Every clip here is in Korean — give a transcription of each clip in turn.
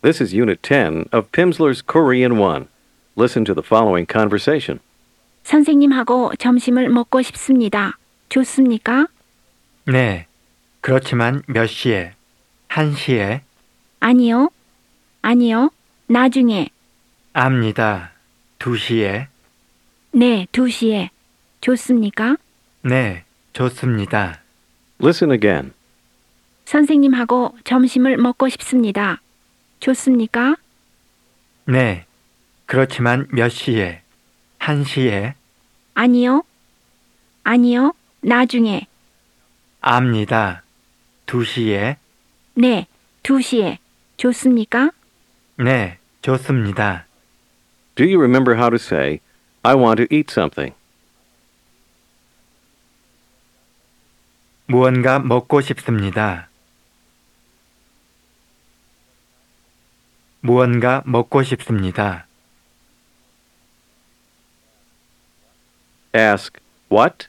This is Unit 10 of Pimsleur's Korean 1. Listen to the following conversation. 선생님하고 점심을 먹고 싶습니다. 좋습니까? 네, 그렇지만 몇 시에? 1시에? 아니요. 나중에. 압니다. 2시에? 네, 2시에. 좋습니까? 네, 좋습니다. Listen again. 선생님하고 점심을 먹고 싶습니다. 좋습니까? 네, 그렇지만 몇 시에? 1시에? 아니요. 나중에. 압니다. 2시에? 네, 2시에. 좋습니까? 네, 좋습니다. Do you remember how to say, I want to eat something? 무언가 먹고 싶습니다. 무언가 먹고 싶습니다. Ask, what?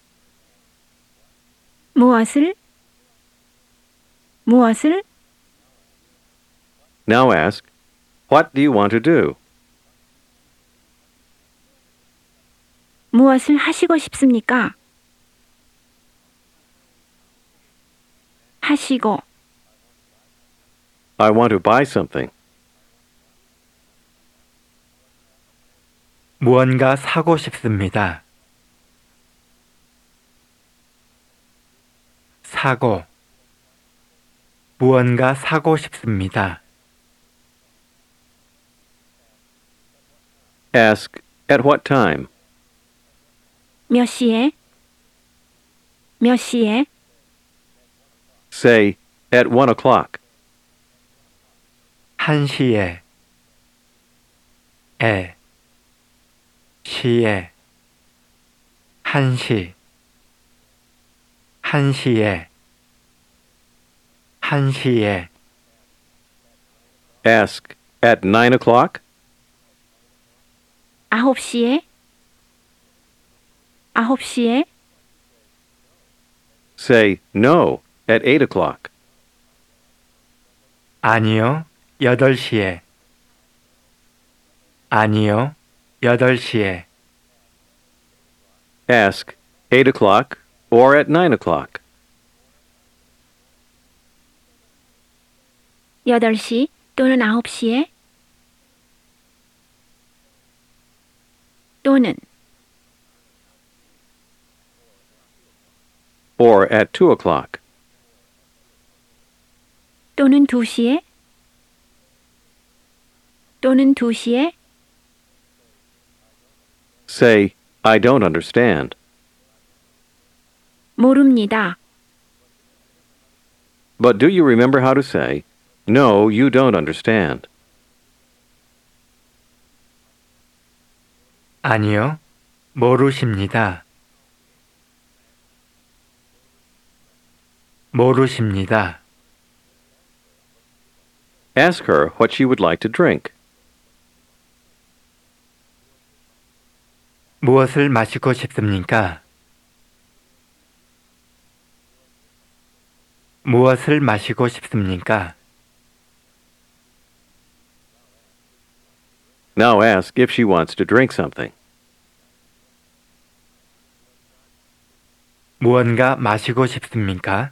무엇을? Now ask, what do you want to do? 무엇을 하시고 싶습니까? 하시고. I want to buy something. 무언가 사고 싶습니다. 사고. 무언가 사고 싶습니다. Ask, at what time? 몇 시에? Say, at 1 o'clock. 1시에. 시에. 1시. 1시에. Ask, at 9 o'clock? 9시에? Say, no, at 8 o'clock. 아니요, 8시에. 8시에. Ask, 8 o'clock or at 9 o'clock. 8시 또는 9시에? 또는 Or at 2 o'clock. 또는 2시에? Say, I don't understand. 모릅니다. But do you remember how to say, no, you don't understand? 아니요, 모르십니다. Ask her what she would like to drink. 무엇을 마시고 싶습니까? Now ask if she wants to drink something. 무언가 마시고 싶습니까?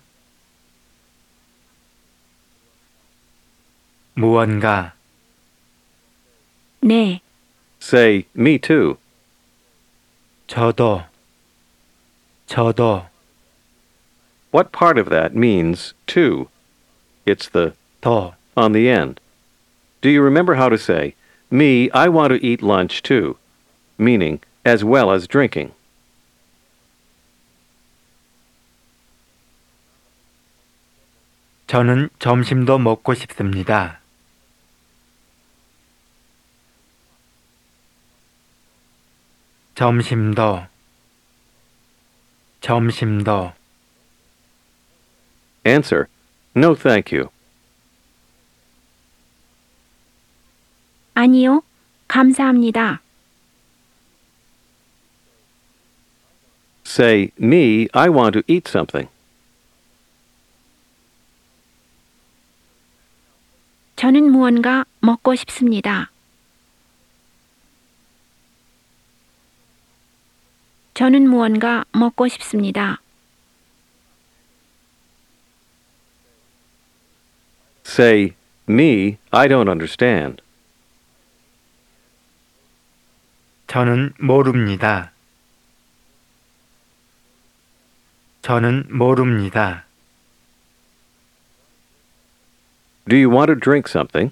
무언가. 네, Say, me too. 저도. What part of that means to? It's the 더. on the end. Do you remember how to say, me, I want to eat lunch too, meaning as well as drinking? 저는 점심도 먹고 싶습니다. 점심도. Answer, no thank you. 아니요, 감사합니다. Say, me, I want to eat something. 저는 무언가 먹고 싶습니다. 저는 무언가 먹고 싶습니다. Say, me, I don't understand. 저는 모릅니다. 저는 모릅니다. Do you want to drink something?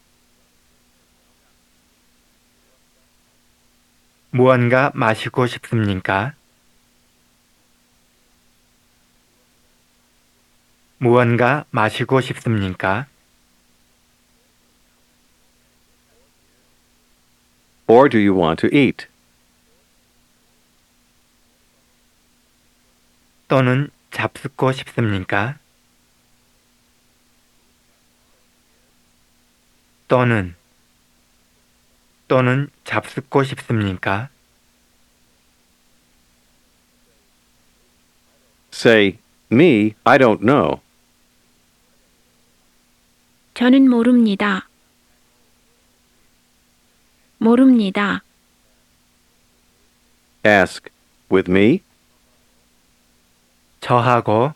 무언가 마시고 싶습니까? 무언가 마시고 싶습니까? Or do you want to eat? 또는 잡숫고 싶습니까? 또는 잡숫고 싶습니까? Say, me, I don't know. 저는 모릅니다. 모릅니다. Ask, with me? 저하고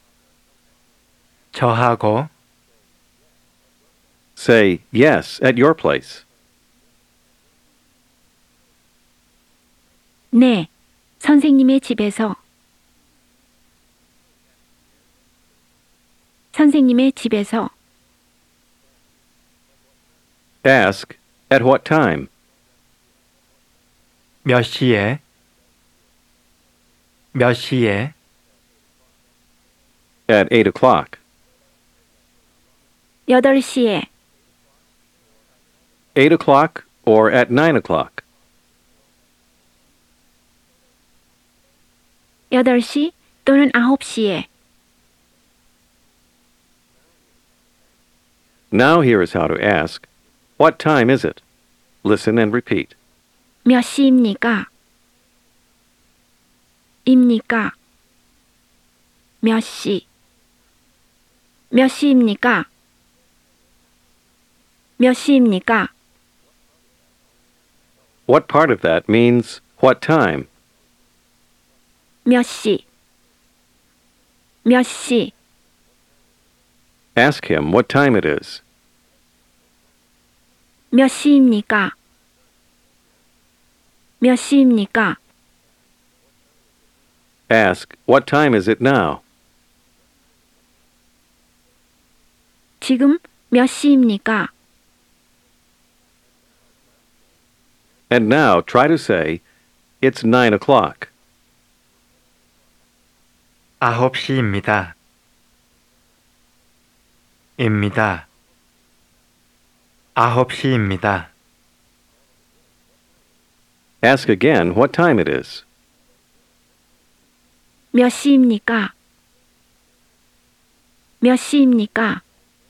Say, yes, at your place. 네, 선생님의 집에서. 선생님의 집에서. Ask, at what time? 몇 시에? 몇 시에? At 8 o'clock. 8시에. 8 o'clock or at 9 o'clock? 8시 또는 9시에. Now here is how to ask, what time is it? Listen and repeat. 몇 시입니까? 입니까? 몇 시? 몇 시입니까? 몇 시입니까? What part of that means what time? 몇 시? 몇 시? Ask him what time it is. 몇 시입니까? 몇 시입니까? Ask, what time is it now? 지금 몇 시입니까? And now try to say, it's 9 o'clock. 9시입니다. 입니다. 9시입니다. Ask again what time it is. 몇 시입니까? 몇 시입니까?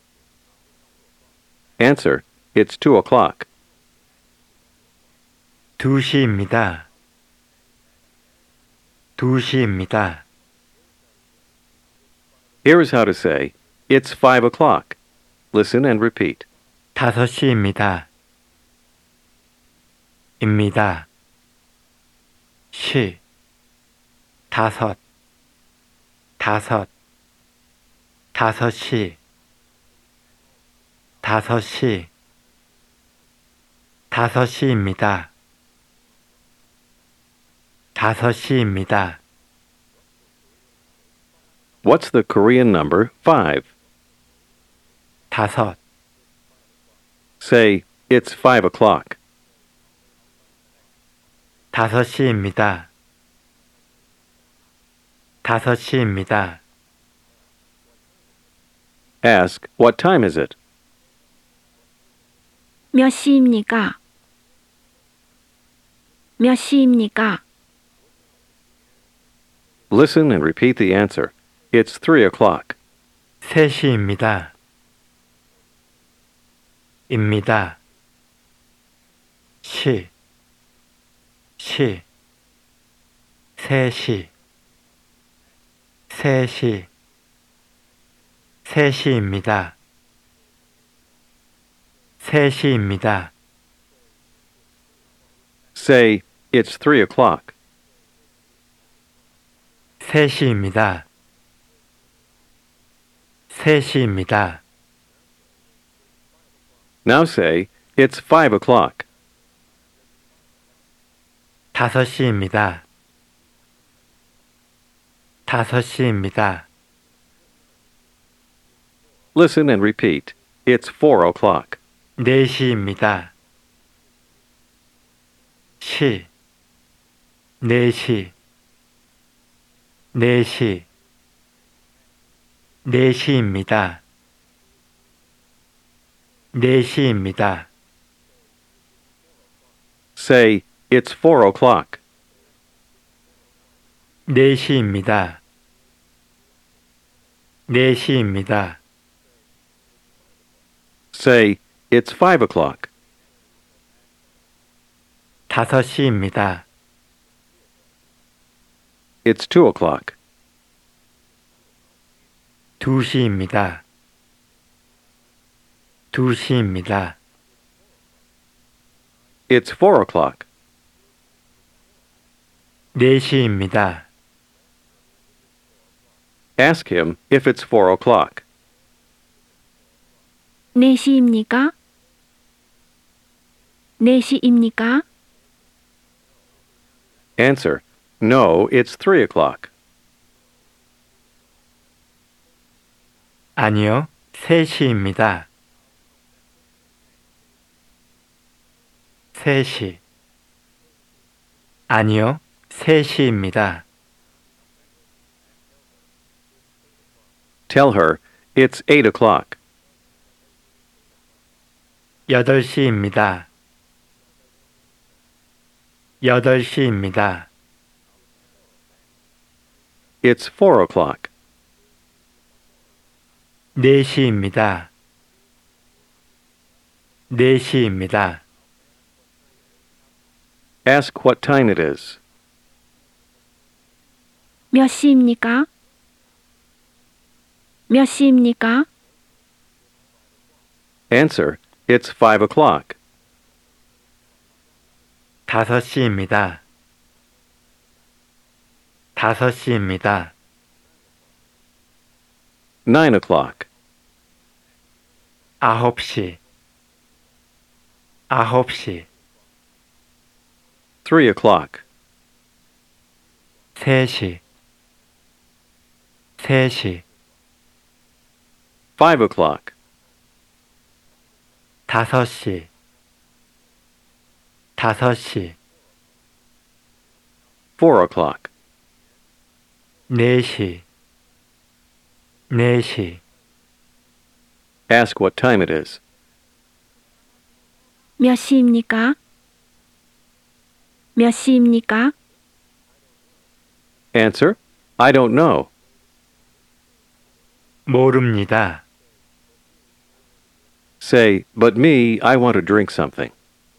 Answer, it's 2 o'clock. 2시입니다. 2시입니다. Here is how to say, it's 5 o'clock. Listen and repeat. 5시입니다. 입니다. 시, 다섯, 5시, 5시입니다. 5시입니다. What's the Korean number 5? 5, Say, it's 5 o'clock. 5시입니다. 5시입니다. Ask, what time is it? 몇 시입니까? 몇 시입니까? Listen and repeat the answer. It's 3 o'clock. 3시입니다. 입니다. 시, 3시, 3시입니다. 3시입니다. Say, it's 3 o'clock. 3시입니다. 3시입니다. Now say, it's 5 o'clock. 5시입니다. 5시입니다. Listen and repeat. It's 4 o'clock. 4시입니다. 4시 4시입니다. 4시입니다. Say, it's 4 o'clock. 4시입니다. 4시입니다. Say, it's 5 o'clock. 5시입니다. It's 2 o'clock. 2시입니다. 2시입니다. It's 4 o'clock. 4시입니다. Ask him if it's 4 o'clock. 4시입니까? 4시입니까? Answer, no, it's 3 o'clock. 아니요, 3시입니다. 3시. 아니요, 3시입니다. Tell her, it's 8 o'clock. 8시입니다. 8시입니다. It's 4 o'clock. 4시입니다. 4시입니다. Ask what time it is. 몇 시입니까? 몇 시입니까? Answer, it's 5 o'clock. 5시입니다. 5시입니다. 9 o'clock. 9시. 9시. 3 o'clock. 3시. 3시. 5 o'clock. 5시. 5시. 4 o'clock. 4시. 4시. Ask what time it is. 몇 시입니까? 몇 시입니까? Answer, I don't know. 모릅니다. Say, but me, I want to drink something.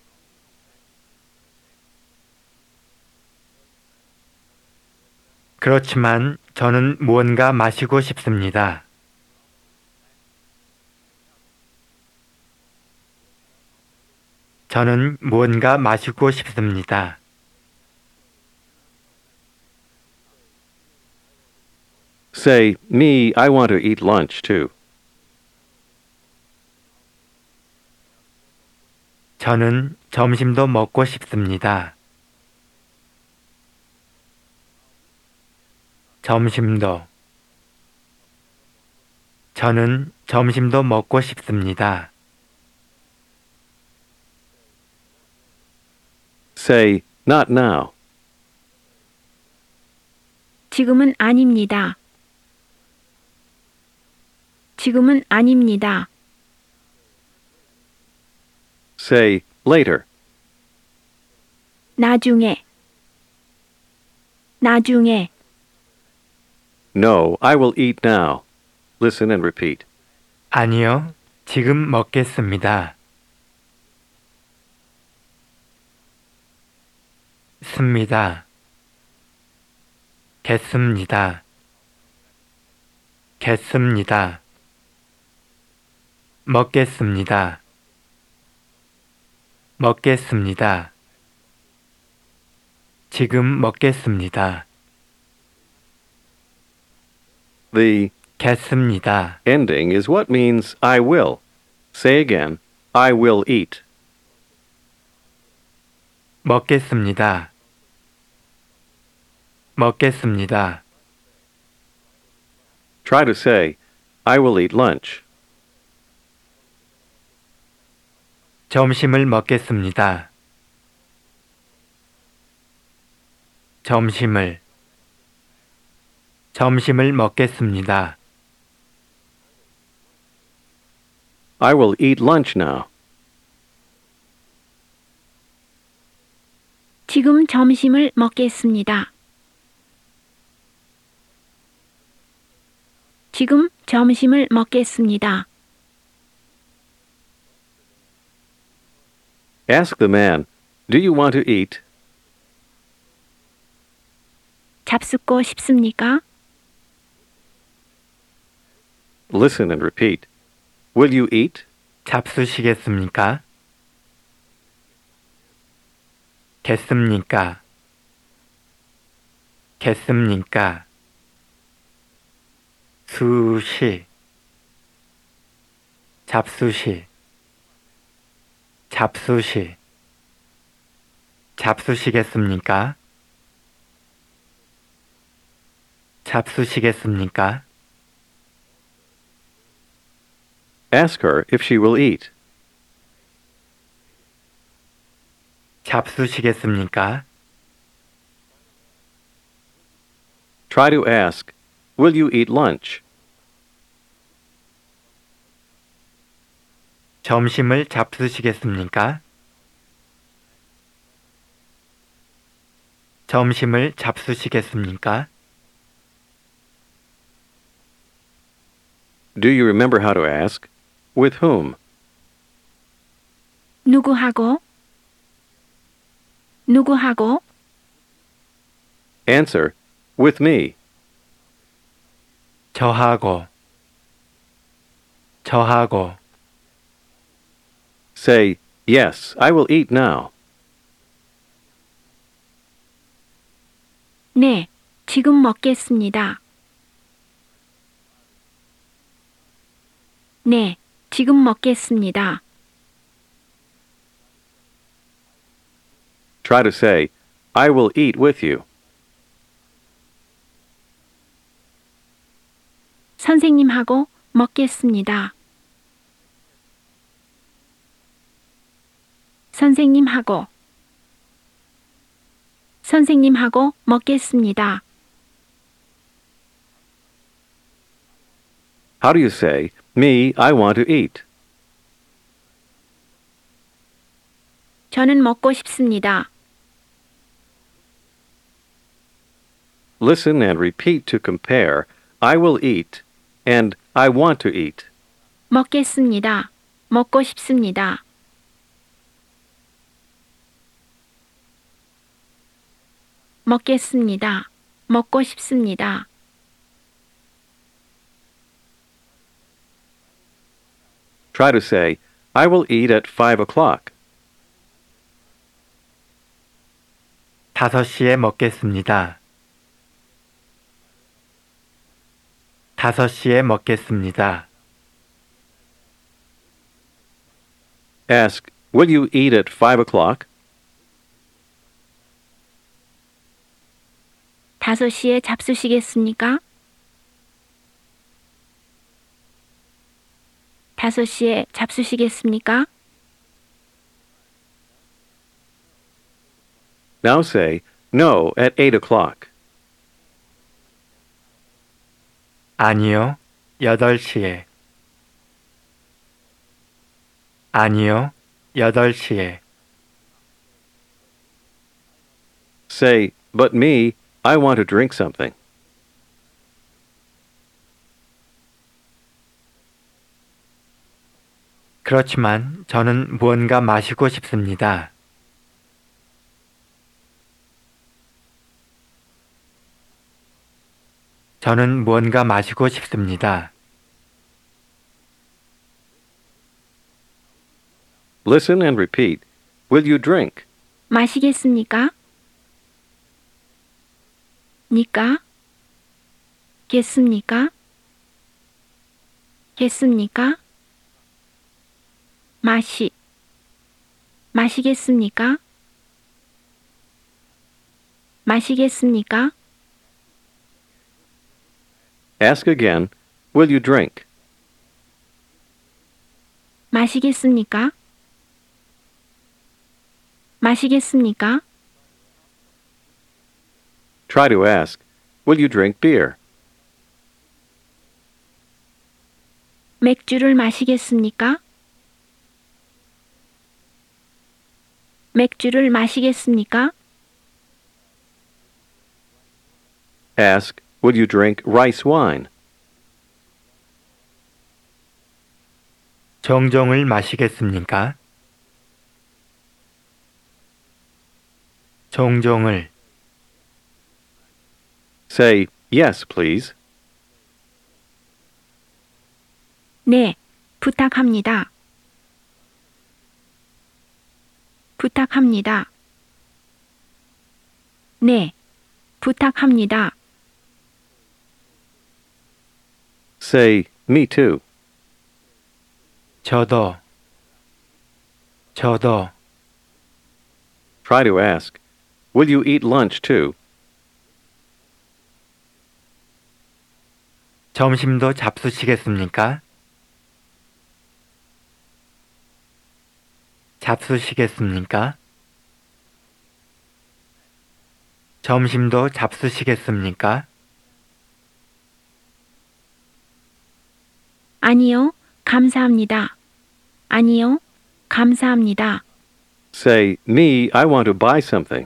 그렇지만 저는 무언가 마시고 싶습니다. 저는 무언가 마시고 싶습니다. Say, me, I want to eat lunch too. 저는 점심도 먹고 싶습니다. 점심도. 저는 점심도 먹고 싶습니다. Say, not now. 지금은 아닙니다. 지금은 아닙니다. Say, later. 나중에. 나중에. No, I will eat now. Listen and repeat. 아니요, 지금 먹겠습니다. 습니다. 겠습니다. 겠습니다. 먹겠습니다. 먹겠습니다. 지금 먹겠습니다. The 겠습니다. ending is what means I will. Say again, I will eat. 먹겠습니다. 먹겠습니다. Try to say, I will eat lunch. 점심을 먹겠습니다. 점심을 먹겠습니다. I will eat lunch now. 지금 점심을 먹겠습니다. 지금 점심을 먹겠습니다. Ask the man, do you want to eat? 잡숫고 싶습니까? Listen and repeat. Will you eat? 잡수시겠습니까? 겠습니까? 겠습니까? 수시 잡수시 잡수시 잡수시겠습니까? 잡수시겠습니까? Ask her if she will eat. 잡수시겠습니까? Try to ask, will you eat lunch? 점심을 잡수시겠습니까? 점심을 잡수시겠습니까? Do you remember how to ask? With whom? 누구하고? 누구하고? Answer, with me. 저하고 Say, yes, I will eat now. 네, 지금 먹겠습니다. 네, 지금 먹겠습니다. Try to say, I will eat with you. 선생님하고 먹겠습니다. 선생님하고 먹겠습니다. How do you say, me, I want to eat? 저는 먹고 싶습니다. Listen and repeat to compare I will eat and I want to eat. 먹겠습니다. 먹고 싶습니다. 먹겠습니다. 먹고 싶습니다. Try to say, I will eat at 5 o'clock. 5시에 먹겠습니다. 5시에 먹겠습니다. Ask, will you eat at 5 o'clock? 5시에 잡수시겠습니까? 5시에 잡수시겠습니까? Now say, no, at 8 o'clock. 아니요, 8시에. 아니요, 8시에. Say, but me, I want to drink something. 그렇지만 저는 무언가 마시고 싶습니다. 저는 무언가 마시고 싶습니다. Listen and repeat. Will you drink? 마시겠습니까? 니까? 겠습니까? 겠습니까? 마시겠습니까? 마시겠습니까? Ask again. Will you drink? 마시겠습니까? 마시겠습니까? Try to ask. Will you drink beer? 맥주를 마시겠습니까? 맥주를 마시겠습니까? Ask. Will you drink rice wine? 정종을 마시겠습니까? 정종을 Say, yes, please. 네, 부탁합니다. 부탁합니다. 네, 부탁합니다. Say, me too. 저도 Try to ask. Will you eat lunch too? 점심도 잡수시겠습니까? 잡수시겠습니까? 점심도 잡수시겠습니까? 아니요, 감사합니다. 아니요, 감사합니다. Say, me, I want to buy something.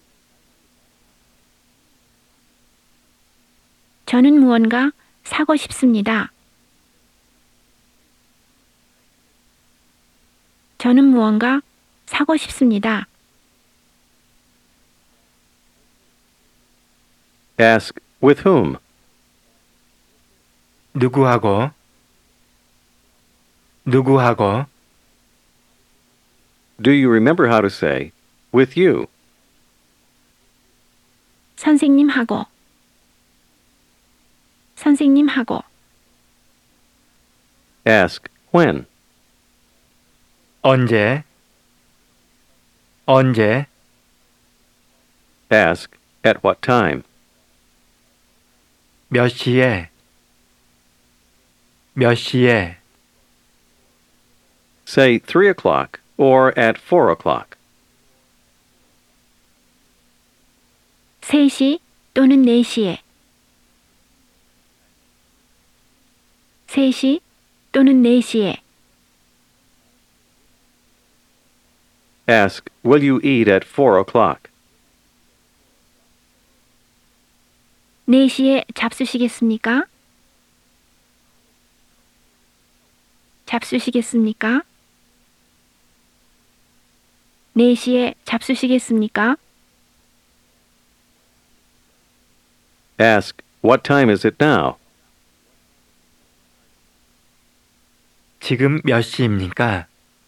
저는 무언가 사고 싶습니다. 저는 무언가 사고 싶습니다. Ask, with whom? 누구하고 Do you remember how to say, with you? 선생님하고 Ask, when? 언제 Ask, at what time? 몇 시에 Say 3 o'clock or at 4 o'clock. 3시 또는 4시에 3시 또는 4시에 Ask, will you eat at 4 o'clock? 4시에 잡수시겠습니까? 잡수시겠습니까? 4시에 잡수시겠습니까? Ask, what time is it now? 지금 몇 시입니까?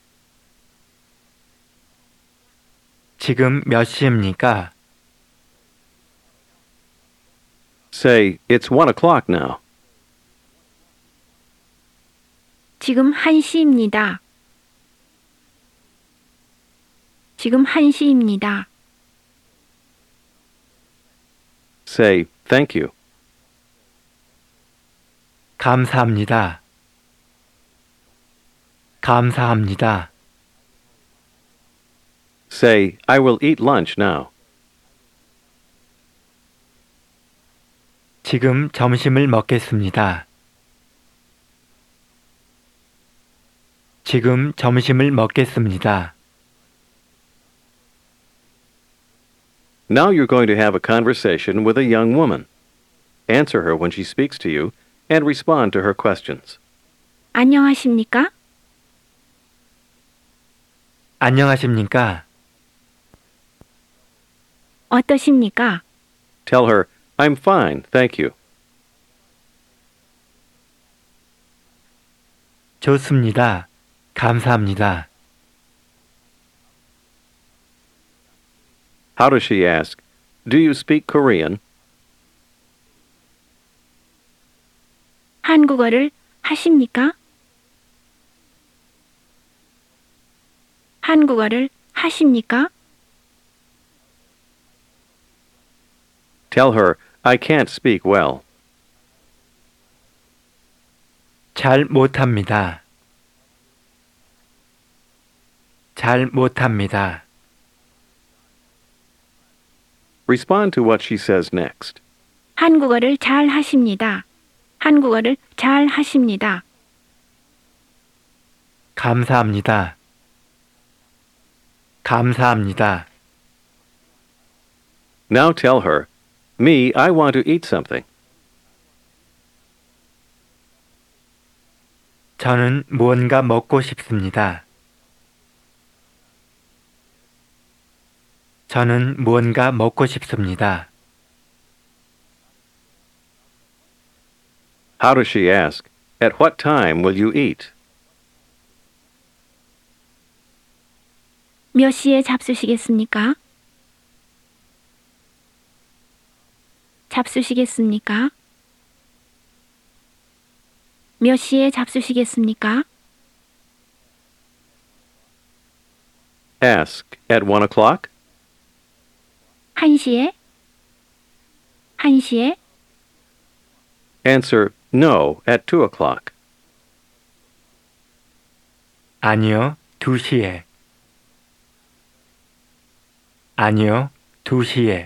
Say, it's 1 o'clock now. 지금 1시입니다. 지금 1시입니다. Say, thank you. 감사합니다. Say, I will eat lunch now. 지금 점심을 먹겠습니다. Now you're going to have a conversation with a young woman. Answer her when she speaks to you and respond to her questions. 안녕하십니까? 안녕하십니까? 어떠십니까? Tell her, I'm fine, thank you. 좋습니다. 감사합니다. How does she ask, "Do you speak Korean?" 한국어를 하십니까? 한국어를 하십니까? Tell her, "I can't speak well." 잘 못합니다. 잘 못합니다. Respond to what she says next. 한국어를 잘 하십니다. 한국어를 잘 하십니다. 감사합니다. 감사합니다. Now tell her, "Me, I want to eat something." 저는 무언가 먹고 싶습니다. 저는 무언가 먹고 싶습니다. How does she ask, "At what time will you eat?" 몇 시에 잡수시겠습니까? 잡수시겠습니까? 몇 시에 잡수시겠습니까? Ask, "At 1 o'clock?" 1시에? 1시에? Answer, "No, at 2 o'clock." 아니요, 2시에. 아니요, 2시에.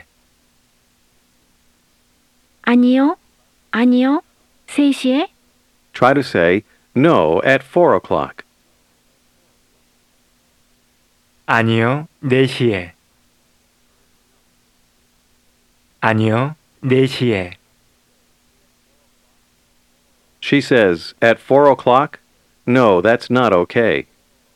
아니요, 아니요, 3시에? Try to say, "No, at 4 o'clock." 아니요, 4시에. 아니요, 4시에. She says, "At 4 o'clock? No, that's not okay."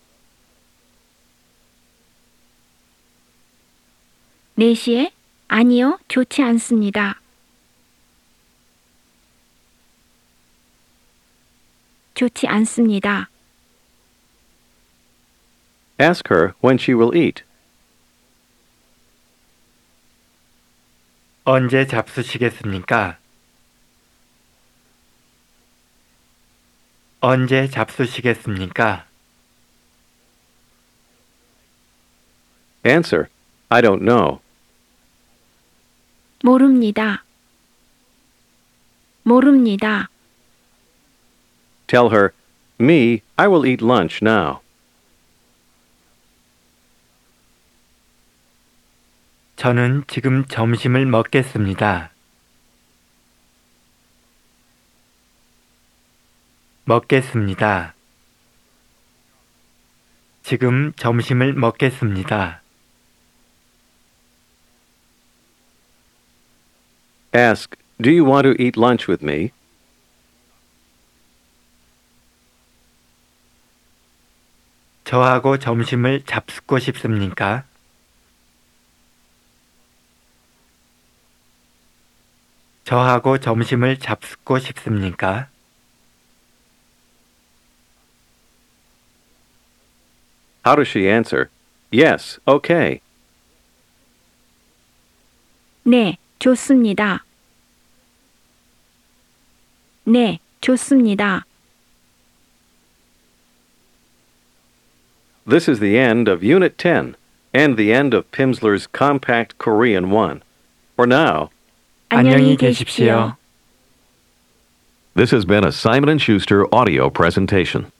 4시에? 아니요, 좋지 않습니다. 좋지 않습니다. Ask her when she will eat. 언제 잡수시겠습니까? 언제 잡수시겠습니까? Answer, "I don't know." 모릅니다. 모릅니다. Tell her, "Me, I will eat lunch now." 저는 지금 점심을 먹겠습니다. 먹겠습니다. 지금 점심을 먹겠습니다. Ask, "Do you want to eat lunch with me?" 저하고 점심을 잡수고 싶습니까? 저하고 점심을 잡수고 싶습니까? How does she answer? "Yes, okay." 네, 좋습니다. 네, 좋습니다. This is the end of Unit 10 and the end of Pimsleur's Compact Korean 1. For now, 안녕히 계십시오. this has been a Simon & Schuster audio presentation.